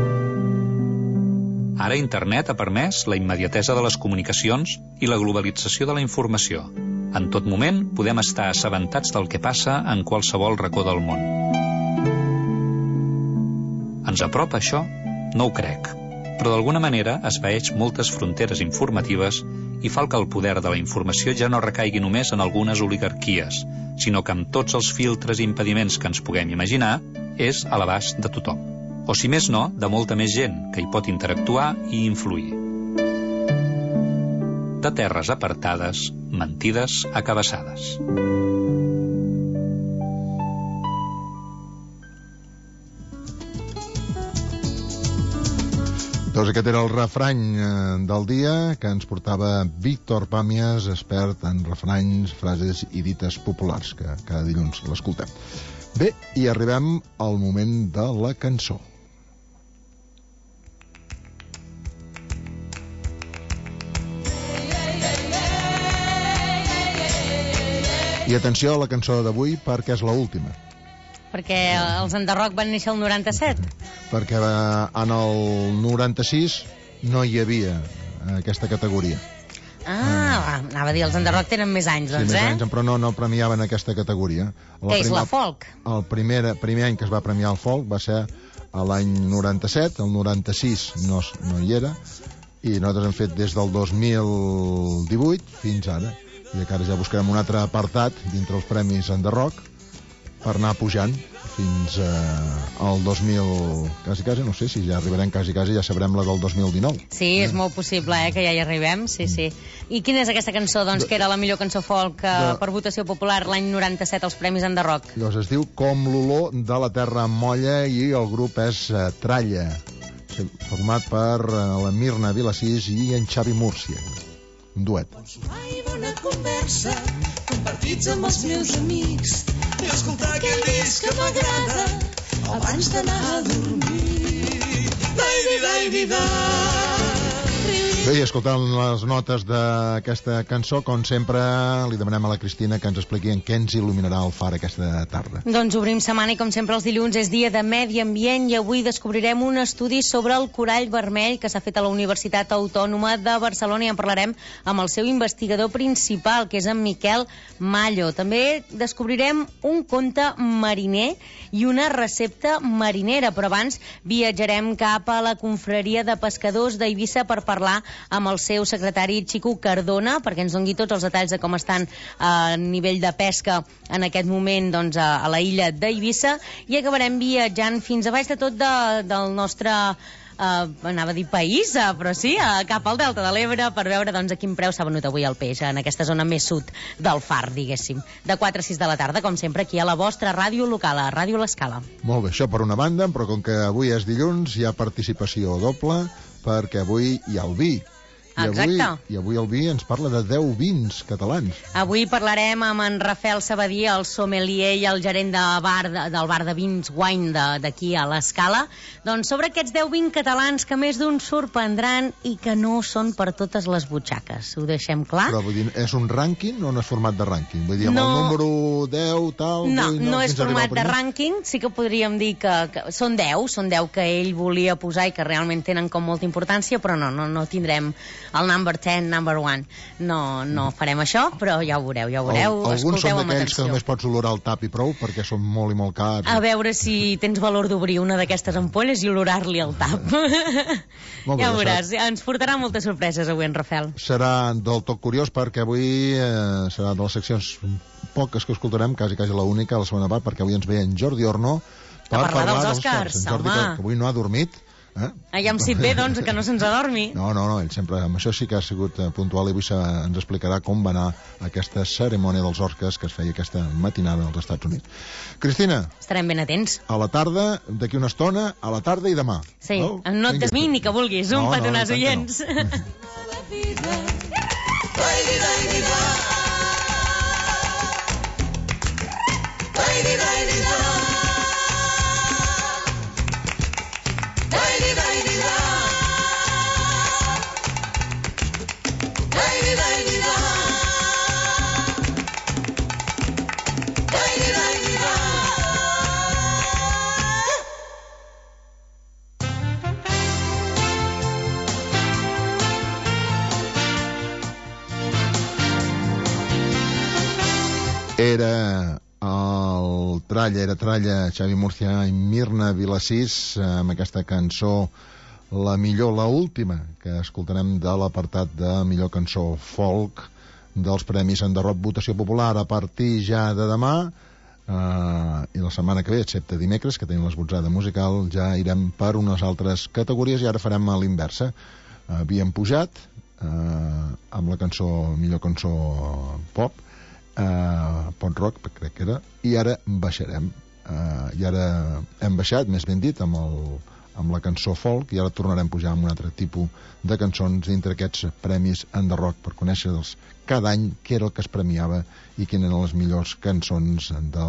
Ara internet ha permès la immediatesa de les comunicacions i la globalització de la informació. En tot moment podem estar assabentats del que passa en qualsevol racó del món. Ens apropa això? No ho crec. Però d'alguna manera esvaeix moltes fronteres informatives i fa que el poder de la informació ja no recaigui només en algunes oligarquies, sinó que amb tots els filtres i impediments que ens puguem imaginar, és a l'abast de tothom. O si més no, de molta més gent que hi pot interactuar i influir. De terres apartades, mentides acabassades. Doncs aquest era el refrany del dia que ens portava Víctor Pàmies, expert en refranys, frases i dites populars, que cada dilluns l'escoltem. Bé, i arribem al moment de la cançó. I atenció a la cançó d'avui perquè és l'última. Perquè els Enderroc van néixer el 97. Perquè en el 96 no hi havia aquesta categoria. Anava a dir, els Enderroc tenen més anys, doncs, sí, més anys, però no premiaven aquesta categoria. Què és la folk? El primer any que es va premiar el folk va ser l'any 97, el 96 no hi era, i nosaltres hem fet des del 2018 fins ara. I encara ja buscarem un altre apartat dintre els premis Enderroc per anar pujant fins al 2000... Quasi, no sé si ja arribarem quasi, ja sabrem la del 2019. Sí, és molt possible, que ja hi arribem, sí. I quina és aquesta cançó, doncs, que era la millor cançó folk per votació popular l'any 97 als Premis Enderroc? Doncs es diu Com l'olor de la terra molla i el grup és Tralla, format per la Mirna Vilasís i en Xavi Múrcia. Un duet. I bona conversa, compartits amb els meus amics, i escoltar aquell disc que m'agrada abans d'anar a dormir. Bé, i escoltant les notes d'aquesta cançó, com sempre, li demanem a la Cristina que ens expliqui en què ens il·luminarà el far aquesta tarda. Doncs obrim setmana i, com sempre, els dilluns és dia de medi ambient i avui descobrirem un estudi sobre el corall vermell que s'ha fet a la Universitat Autònoma de Barcelona i en parlarem amb el seu investigador principal, que és en Miquel Mallo. També descobrirem un conte mariner i una recepta marinera, però abans viatjarem cap a la confraria de pescadors d'Eivissa per parlar amb el seu secretari Xico Cardona perquè ens doni tots els detalls de com estan a nivell de pesca en aquest moment, doncs, a la illa d'Eivissa, i acabarem viatjant fins a baix de tot del nostre anava a dir país, però sí, cap al Delta de l'Ebre per veure, doncs, a quin preu s'ha venut avui el peix en aquesta zona més sud del Far, diguéssim. De 4 a 6 de la tarda, com sempre, aquí a la vostra ràdio local, a Ràdio L'Escala. Molt bé, això per una banda, però com que avui és dilluns hi ha participació doble perquè avui hi ha el vi. I avui el vi ens parla de 10 vins catalans. Avui parlarem amb en Rafael Sabadí, el sommelier i el gerent del bar de vins Wine d'aquí a l'Escala, doncs sobre aquests 10 vins catalans que més d'un sorprendran i que no són per totes les butxaques. Ho deixem clar? Però vull dir, és un rànquing o no és format de rànquing? Vull dir, amb el número 10, tal... No és format de rànquing, sí que podríem dir que són 10 que ell volia posar i que realment tenen com molta importància, però no tindrem el number 10, number 1. No farem això, però ja ho veureu, Alguns són amb d'aquells que atenció. només pots olorar el tap i prou, perquè són molt i molt cars. A veure si tens valor d'obrir una d'aquestes ampolles i olorar-li el tap. Molt bé, Ja ho veuràs, ens portarà moltes sorpreses avui en Rafel. Serà del tot curiós, perquè avui serà de les seccions poques que escoltarem, quasi l'única, la segona part, perquè avui ens ve en Jordi Orno per parlar dels Oscars, En Jordi, home. que avui no ha dormit. Ja em sit bé, doncs, que no se'ns adormi. No, ell sempre, amb això sí que ha sigut puntual, i avui ens explicarà com va anar aquesta cerimònia dels Oscars que es feia aquesta matinada als Estats Units. Cristina. Estarem ben atents. A la tarda, d'aquí una estona, a la tarda i demà. Sí, no et desmi ni que vulguis, un petonàs oients. Era tralla Xavi Murcia i Mirna Vilasís amb aquesta cançó la última que escoltarem de l'apartat de millor cançó folk dels Premis Enderroc Votació Popular a partir ja de demà i la setmana que ve, excepte dimecres, que tenim l'esbotzada musical, ja irem per unes altres categories i ara farem a l'inversa. Havíem pujat amb la millor cançó pop, pop rock, crec que era, i ara baixarem. I ara hem baixat, més ben dit, amb la cançó folk, i ara tornarem a pujar amb un altre tipus de cançons dintre aquests premis Enderroc per conèixer cada any què era el que es premiava i quines eren les millors cançons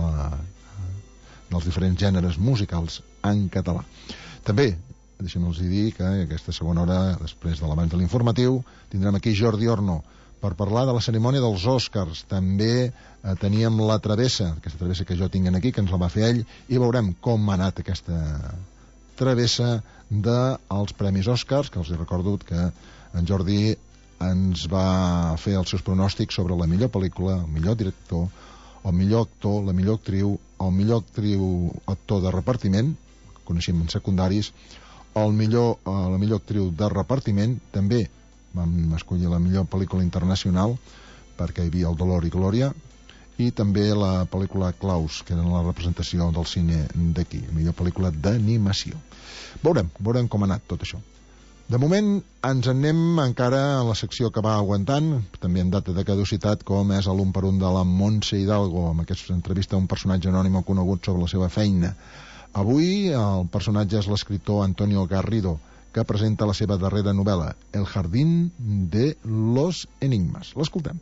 dels diferents gèneres musicals en català. També, deixem-nos dir que aquesta segona hora, després de l'abans de l'informatiu, tindrem aquí Jordi Orno per parlar de la cerimònia dels Oscars. També teníem la travessa, aquesta travessa que jo tinc aquí, que ens la va fer ell, i veurem com ha anat aquesta travessa dels Premis Oscars, que els he recordo que en Jordi ens va fer els seus pronòstics sobre la millor pel·lícula, el millor director, el millor actor, la millor actriu, el millor actor de repartiment, que coneixem en secundaris, la millor actriu de repartiment. També vam escollir la millor pel·lícula internacional, perquè hi havia El dolor i glòria, i també la pel·lícula Klaus, que era la representació del cine d'aquí, millor pel·lícula d'animació. Veurem com ha anat tot això. De moment ens anem encara a la secció que va aguantant, també en data de caducitat, com és l'un per un de la Montse Hidalgo, amb aquesta entrevista a un personatge anònim conegut sobre la seva feina. Avui el personatge és l'escriptor Antonio Garrido, que presenta la seva darrera novel·la, El jardín de los enigmas. L'escoltem.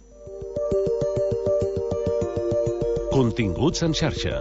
Continguts en xarxa.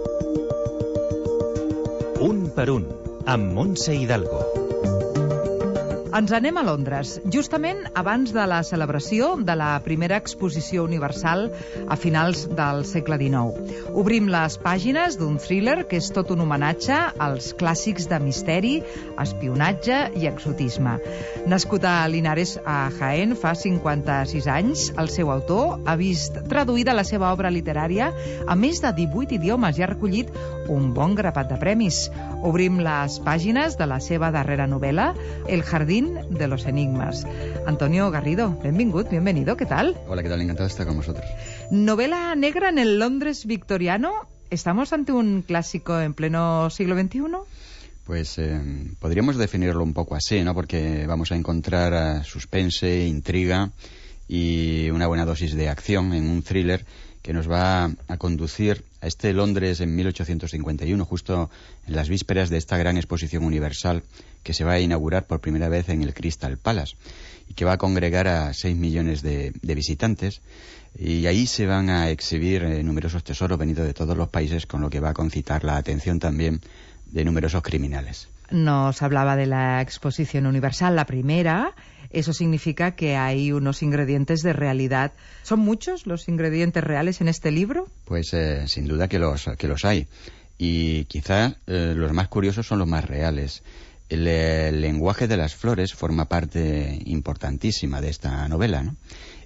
Un per un, amb Montse Hidalgo. Ens anem a Londres, justament abans de la celebració de la primera exposició universal a finals del segle XIX. Obrim les pàgines d'un thriller que és tot un homenatge als clàssics de misteri, espionatge i exotisme. Nascut a Linares, a Jaén, fa 56 anys, el seu autor ha vist traduïda la seva obra literària a més de 18 idiomes i ha recollit un bon grapat de premis. Obrim les pàgines de la seva darrera novel·la, El jardín de los enigmas. Antonio Garrido, bienvenido, ¿qué tal? Hola, ¿qué tal? Encantado de estar con vosotros. Novela negra en el Londres victoriano. ¿Estamos ante un clásico en pleno siglo XXI? Pues podríamos definirlo un poco así, ¿no? Porque vamos a encontrar suspense, intriga y una buena dosis de acción en un thriller que nos va a conducir a este Londres en 1851, justo en las vísperas de esta gran exposición universal que se va a inaugurar por primera vez en el Crystal Palace y que va a congregar a 6 millones de visitantes, y ahí se van a exhibir numerosos tesoros venidos de todos los países, con lo que va a concitar la atención también de numerosos criminales. Nos hablaba de la exposición universal, la primera. Eso significa que hay unos ingredientes de realidad. ¿Son muchos los ingredientes reales en este libro? Pues sin duda que los hay. Y quizás los más curiosos son los más reales. El lenguaje de las flores forma parte importantísima de esta novela, ¿no?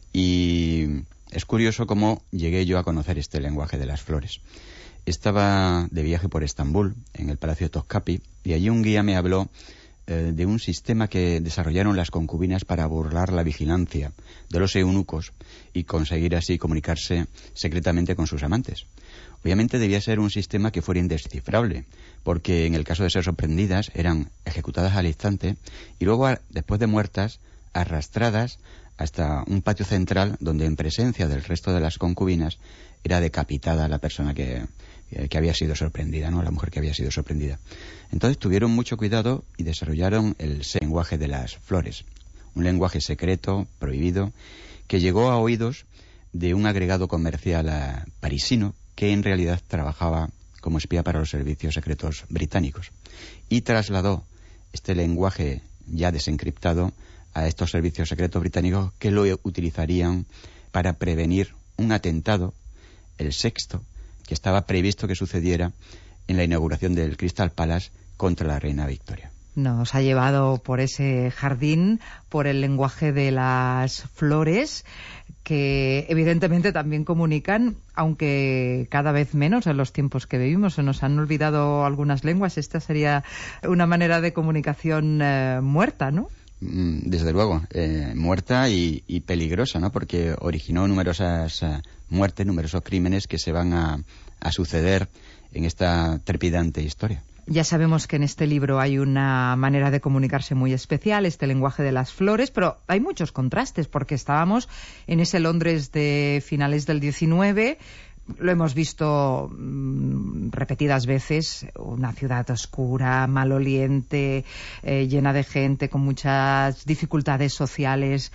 Y es curioso cómo llegué yo a conocer este lenguaje de las flores. Estaba de viaje por Estambul, en el Palacio de Topkapi, y allí un guía me habló de un sistema que desarrollaron las concubinas para burlar la vigilancia de los eunucos y conseguir así comunicarse secretamente con sus amantes. Obviamente debía ser un sistema que fuera indescifrable, porque en el caso de ser sorprendidas eran ejecutadas al instante y luego, después de muertas, arrastradas hasta un patio central donde, en presencia del resto de las concubinas, era decapitada la persona que había sido sorprendida, ¿no? La mujer que había sido sorprendida. Entonces tuvieron mucho cuidado y desarrollaron el lenguaje de las flores, un lenguaje secreto, prohibido, que llegó a oídos de un agregado comercial parisino que en realidad trabajaba como espía para los servicios secretos británicos y trasladó este lenguaje ya desencriptado a estos servicios secretos británicos, que lo utilizarían para prevenir un atentado, el sexto, que estaba previsto que sucediera en la inauguración del Crystal Palace contra la reina Victoria. Nos ha llevado por ese jardín, por el lenguaje de las flores, que evidentemente también comunican, aunque cada vez menos en los tiempos que vivimos. Se nos han olvidado algunas lenguas. Esta sería una manera de comunicación muerta, ¿no? Desde luego, muerta y peligrosa, ¿no? Porque originó numerosas muertes, numerosos crímenes que se van a suceder en esta trepidante historia. Ya sabemos que en este libro hay una manera de comunicarse muy especial, este lenguaje de las flores, pero hay muchos contrastes, porque estábamos en ese Londres de finales del 19, lo hemos visto repetidas veces, una ciudad oscura, maloliente, llena de gente, con muchas dificultades sociales,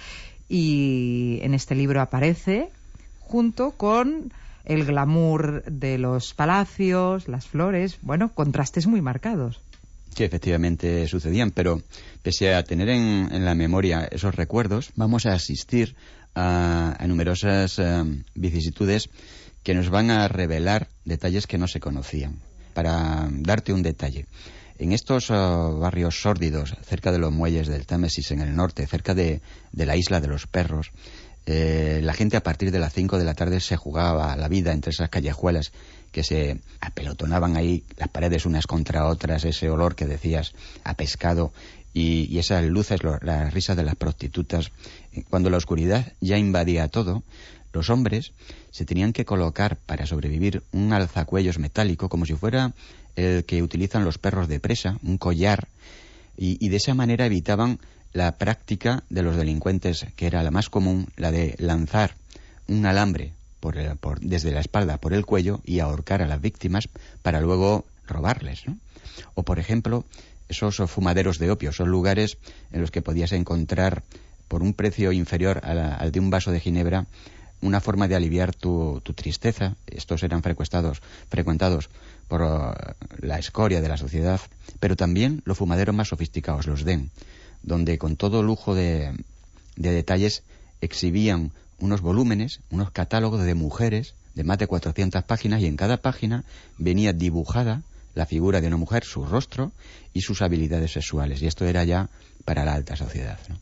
y en este libro aparece junto con el glamour de los palacios, las flores, bueno, contrastes muy marcados. Que efectivamente sucedían, pero pese a tener en la memoria esos recuerdos, vamos a asistir a numerosas vicisitudes que nos van a revelar detalles que no se conocían. Para darte un detalle, en estos barrios sórdidos, cerca de los muelles del Támesis en el norte, cerca de la isla de los perros, la gente a partir de las 5 de la tarde se jugaba la vida entre esas callejuelas que se apelotonaban ahí, las paredes unas contra otras, ese olor que decías a pescado y esas luces, las risas de las prostitutas. Cuando la oscuridad ya invadía todo, los hombres se tenían que colocar para sobrevivir un alzacuellos metálico, como si fuera el que utilizan los perros de presa, un collar, y de esa manera evitaban la práctica de los delincuentes, que era la más común, la de lanzar un alambre desde la espalda por el cuello y ahorcar a las víctimas para luego robarles, ¿no? O, por ejemplo, esos fumaderos de opio, esos lugares en los que podías encontrar, por un precio inferior al de un vaso de ginebra, una forma de aliviar tu tristeza. Estos eran frecuentados por la escoria de la sociedad, pero también los fumaderos más sofisticados, los den, donde con todo lujo de detalles exhibían unos volúmenes, unos catálogos de mujeres de más de 400 páginas, y en cada página venía dibujada la figura de una mujer, su rostro y sus habilidades sexuales. Y esto era ya para la alta sociedad, ¿no?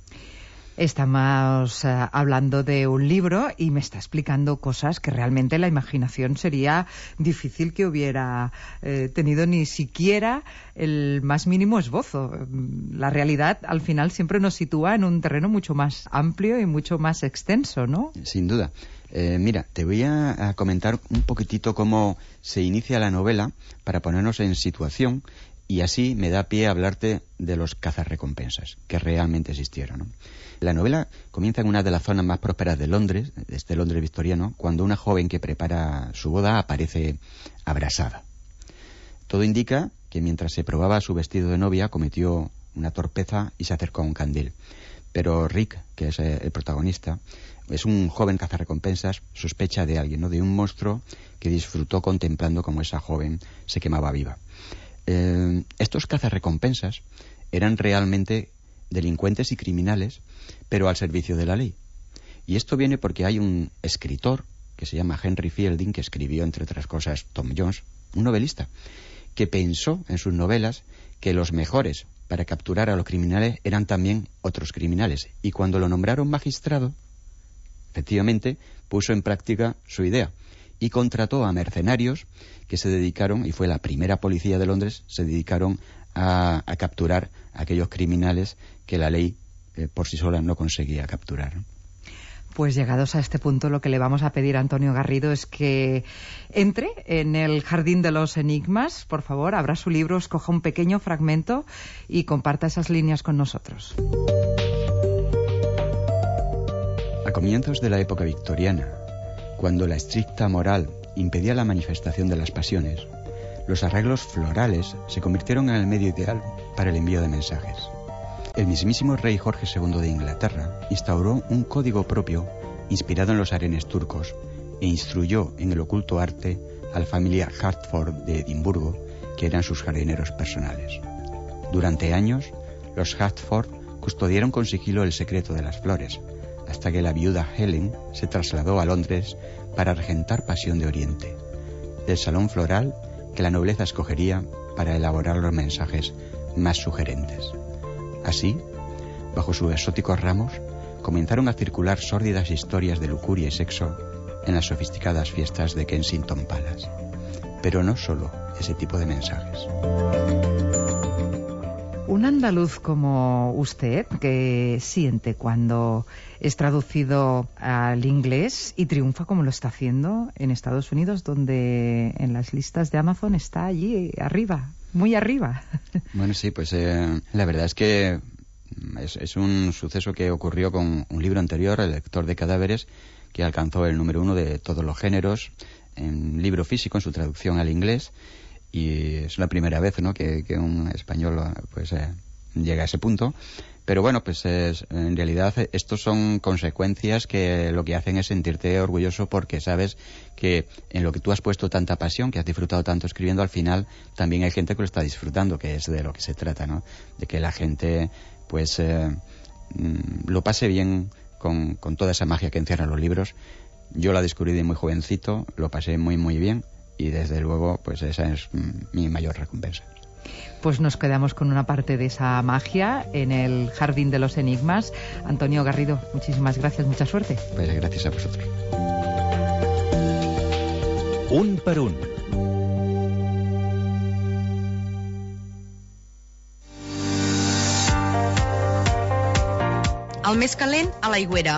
Estamos hablando de un libro y me está explicando cosas que realmente la imaginación sería difícil que hubiera tenido ni siquiera el más mínimo esbozo. La realidad al final siempre nos sitúa en un terreno mucho más amplio y mucho más extenso, ¿no? Sin duda. Mira, te voy a comentar un poquitito cómo se inicia la novela para ponernos en situación, y así me da pie a hablarte de los cazarrecompensas que realmente existieron, ¿no? La novela comienza en una de las zonas más prósperas de Londres, de este Londres victoriano, cuando una joven que prepara su boda aparece abrasada. Todo indica que mientras se probaba su vestido de novia cometió una torpeza y se acercó a un candil. Pero Rick, que es el protagonista, es un joven cazarrecompensas, sospecha de alguien, ¿no? De un monstruo que disfrutó contemplando cómo esa joven se quemaba viva. Estos cazarrecompensas eran realmente delincuentes y criminales, pero al servicio de la ley. Y esto viene porque hay un escritor que se llama Henry Fielding, que escribió, entre otras cosas, Tom Jones, un novelista, que pensó en sus novelas que los mejores para capturar a los criminales eran también otros criminales. Y cuando lo nombraron magistrado, efectivamente puso en práctica su idea y contrató a mercenarios que se dedicaron, y fue la primera policía de Londres, se dedicaron a capturar a aquellos criminales que la ley por sí sola no conseguía capturar. Pues llegados a este punto, lo que le vamos a pedir a Antonio Garrido es que entre en el Jardín de los Enigmas. Por favor, abra su libro, escoja un pequeño fragmento y comparta esas líneas con nosotros. A comienzos de la época victoriana, cuando la estricta moral impedía la manifestación de las pasiones, los arreglos florales se convirtieron en el medio ideal para el envío de mensajes. El mismísimo rey Jorge II de Inglaterra instauró un código propio inspirado en los harenes turcos e instruyó en el oculto arte a la familia Hertford de Edimburgo, que eran sus jardineros personales. Durante años, los Hertford custodiaron con sigilo el secreto de las flores, hasta que la viuda Helen se trasladó a Londres para regentar Pasión de Oriente, del salón floral que la nobleza escogería para elaborar los mensajes más sugerentes. Así, bajo sus exóticos ramos, comenzaron a circular sórdidas historias de lujuria y sexo en las sofisticadas fiestas de Kensington Palace. Pero no solo ese tipo de mensajes. Un andaluz como usted, ¿qué siente cuando es traducido al inglés y triunfa como lo está haciendo en Estados Unidos, donde en las listas de Amazon está allí arriba? Muy arriba. Bueno, sí, pues la verdad es que es un suceso que ocurrió con un libro anterior, El lector de cadáveres, que alcanzó el número 1 de todos los géneros, en libro físico, en su traducción al inglés, y es la primera vez, ¿no?, que un español pues llega a ese punto. Pero bueno, pues en realidad estos son consecuencias que lo que hacen es sentirte orgulloso, porque sabes que en lo que tú has puesto tanta pasión, que has disfrutado tanto escribiendo, al final también hay gente que lo está disfrutando, que es de lo que se trata, ¿no? De que la gente pues lo pase bien con toda esa magia que encierran los libros. Yo la descubrí de muy jovencito, lo pasé muy muy bien, y desde luego pues esa es mi mayor recompensa. Pues nos quedamos con una parte de esa magia en el Jardín de los Enigmas. Antonio Garrido, muchísimas gracias, mucha suerte. Pues gracias a vosotros. Un per un. El més calent, a l'aigüera.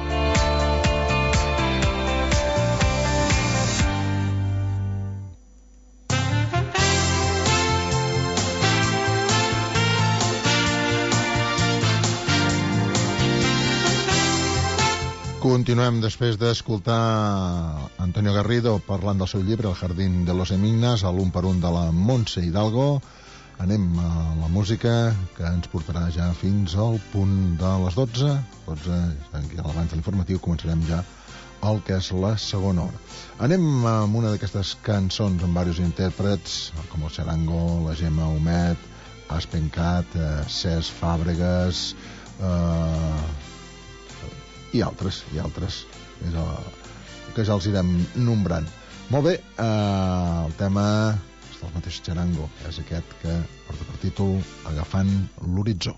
Continuem després d'escoltar Antonio Garrido parlant del seu llibre El Jardín de los Enigmas, a l'1 per 1 de la Montse Hidalgo. Anem a la música, que ens portarà ja fins al punt de les 12. Aquí a l'abans de l'informatiu començarem ja el que és la segona hora. Anem amb una d'aquestes cançons amb diversos intèrprets, com el Charango, la Gemma Humet, Aspencat, Cesc Fàbregas, i altres, que ja els irem nombrant. Molt bé, el tema és del mateix Charango, és aquest que porta per títol Agafant l'horitzó.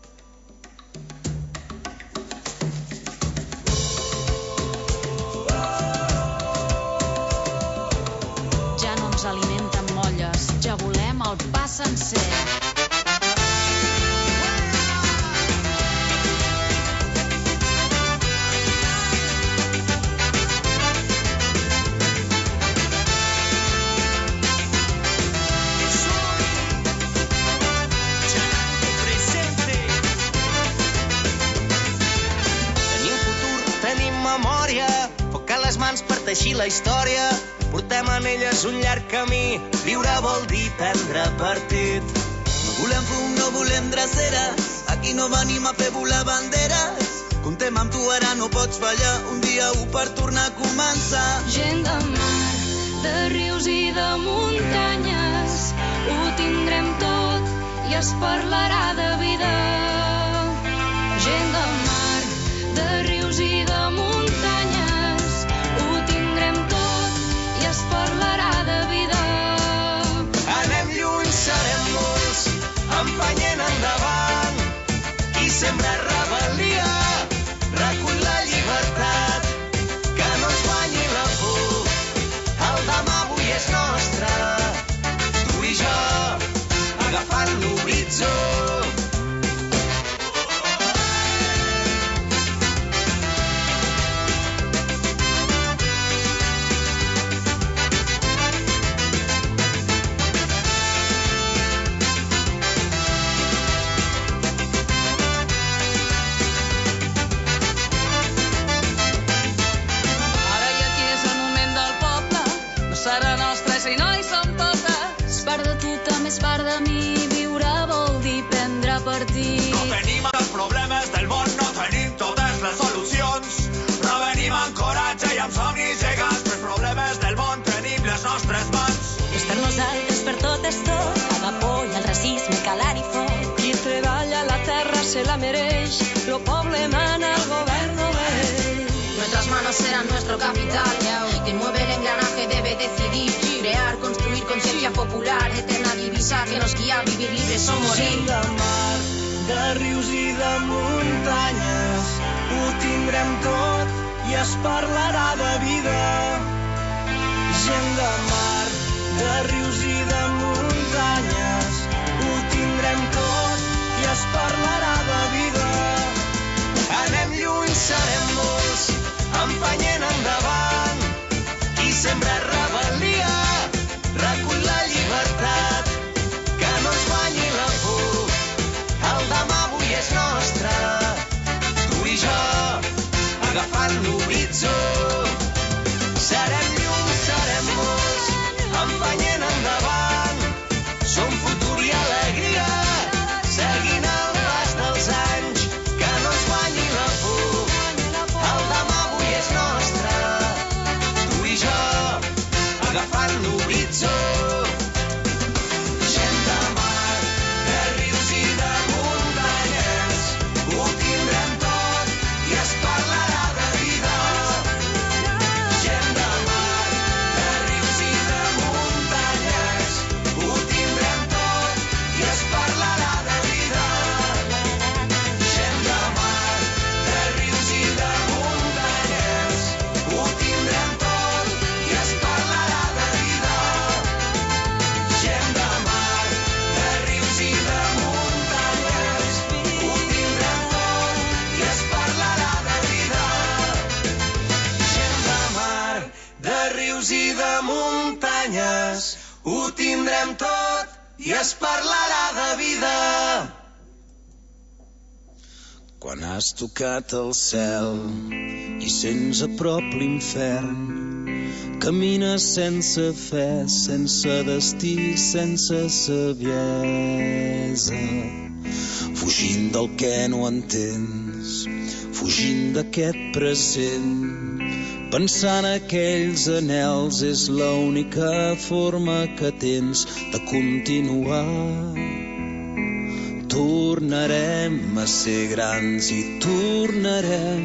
Ja no ens alimenten molles, ja volem el pa sencer. Teixir la història, portem en elles un llarg camí. Viure vol dir prendre partit. No volem fum, no volem dreceres, aquí no venim a fer volar banderes. Comptem amb tu, ara no pots fallar, un dia per tornar a començar. Gent de mar, de rius i de muntanyes, ho tindrem tot i es parlarà de vida. Gent de mar, de rius i de muntanyes, ho tindrem tot i es parlarà de vida. Anem lluny, serem molts, empenyent endavant. nosaltres per tot és tot. A la por i al racisme calar i foc. Qui treballa la terra se la mereix, lo poble mana, el govern no ve. Nuestras manos serán nuestro capital, que mueve el engranaje debe decidir, crear, construir conciencia popular, eterna divisa que nos guía a vivir libres o morir. Gent de mar, de rius i de muntanyes, ho tindrem tot i es parlarà de vida. Gent de mar, de rius i de muntanyes, ho tindrem tot i es parlarà de vida. Anem lluny, serem molts, empenyent endavant. Qui sembra rebel·lia, recull la llibertat. Que no ens guanyi la por, el demà avui és nostre. Tu i jo, agafant l'horitzó. Serem llum, serem molts, empenyent endavant. Som futur i alegria, seguint el pas dels anys. Que no ens guanyi la por, el demà avui és nostre. Tu i jo, agafant l'horitzó. Gent de mar, de rius i de muntanyes, ho tindrem tot i es parlarà de vida. Gent de mar, de rius i de muntanyes, ho tindrem tot i es parlarà de vida. Gent de mar, de rius i de muntanyes, ho tindrem tot i es parlarà de vida. Gent de mar, de rius i de muntanyes, ho tindrem tot i es parlarà de vida. Gent de mar, de rius i de muntanyes, ho tindrem tot i es parlarà de vida. Quan has tocat el cel i sents a prop l'infern, camines sense fe, sense destí, sense saviesa, fugint del que no entens, fugint d'aquest present, pensant aquells anhels és l'única forma que tens de continuar. Tornarem a ser grans i tornarem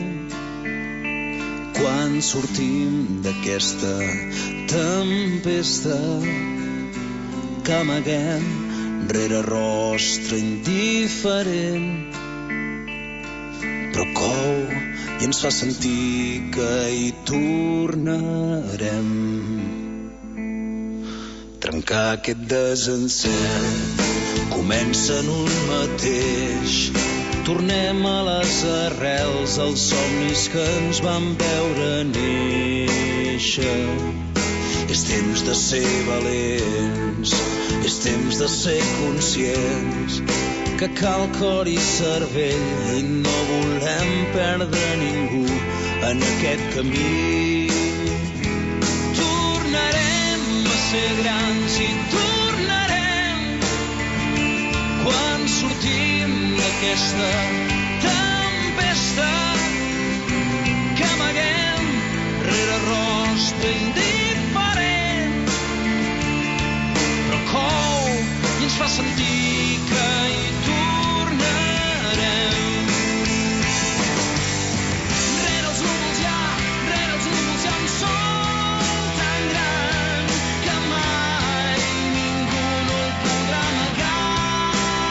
quan sortim d'aquesta tempesta que amaguem rere rostre indiferent, però cou i ens fa sentir que hi tornarem. Trencar aquest desencert comença en un mateix. Tornem a les arrels, als somnis que ens van veure néixer. És temps de ser valents, és temps de ser conscients que cal cor i cervell i no volem perdre ningú en aquest camí. Tornarem a ser grans i tornarem quan sortim d'aquesta tempesta que amaguem rere rostre indiferent, però cou i ens fa sentir que hi tornarem. Rere els núvols hi ha un sol tan gran que mai ningú no el podrà amagar.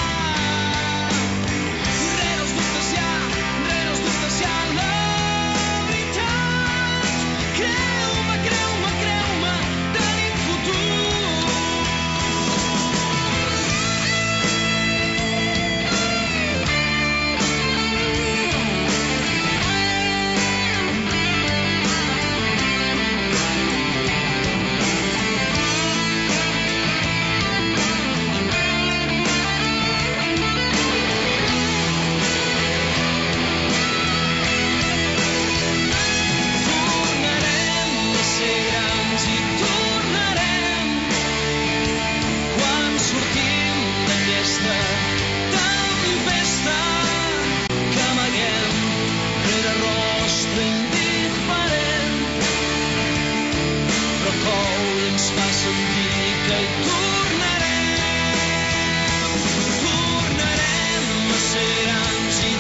Rere els dubtes hi ha la veritat. Creu-me, creu-me, creu-me. Tornarem a ser grans i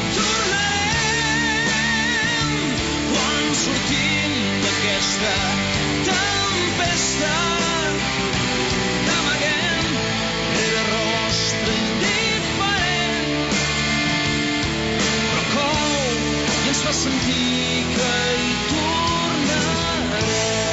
tornarem quan sortim d'aquesta tempesta. N'amaguem rere rostre indiferent, però cou i ens fa sentir que hi tornarem.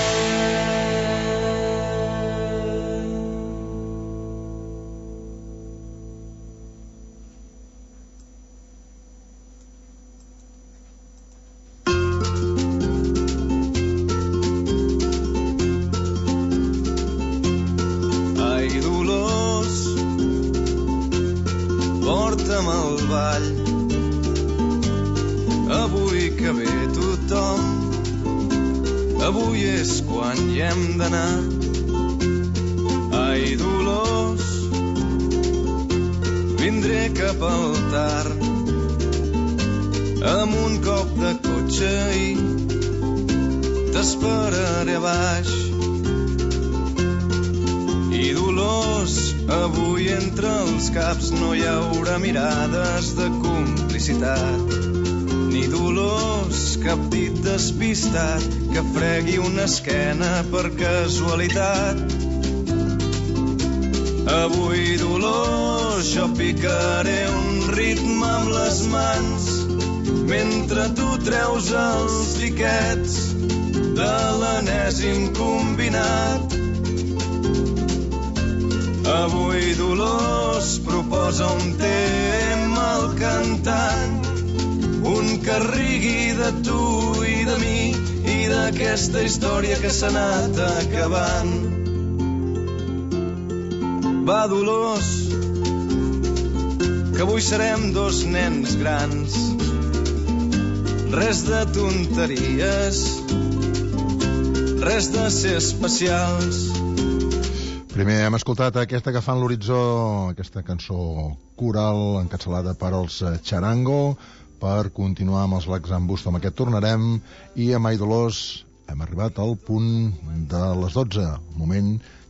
Ai, Dolors, porta'm al ball. Avui que ve tothom, avui és quan hi hem d'anar. Ai, Dolors, vindré cap al tard amb un cop de cotxe i t'esperaré a baix. I Dolors, avui entre els caps no hi haurà mirades de complicitat, ni Dolors cap dit despistat que fregui una esquena per casualitat. Avui, Dolors, jo picaré un ritme amb les mans mentre tu treus els tiquets de l'enèsim combinat. Avui, Dolors, proposa un tema al cantant, un que rigui de tu i de mi i d'aquesta història que s'ha anat acabant. Va, Dolors, que avui serem dos nens grans. Res de tonteries, res de ser especials. Primer hem escoltat aquesta que fan l'horitzó, aquesta cançó coral encapçalada per els Charango. Per continuar amb els Laxambust, amb aquest tornarem, i amb Ai, Dolors hem arribat al punt de les 12, moment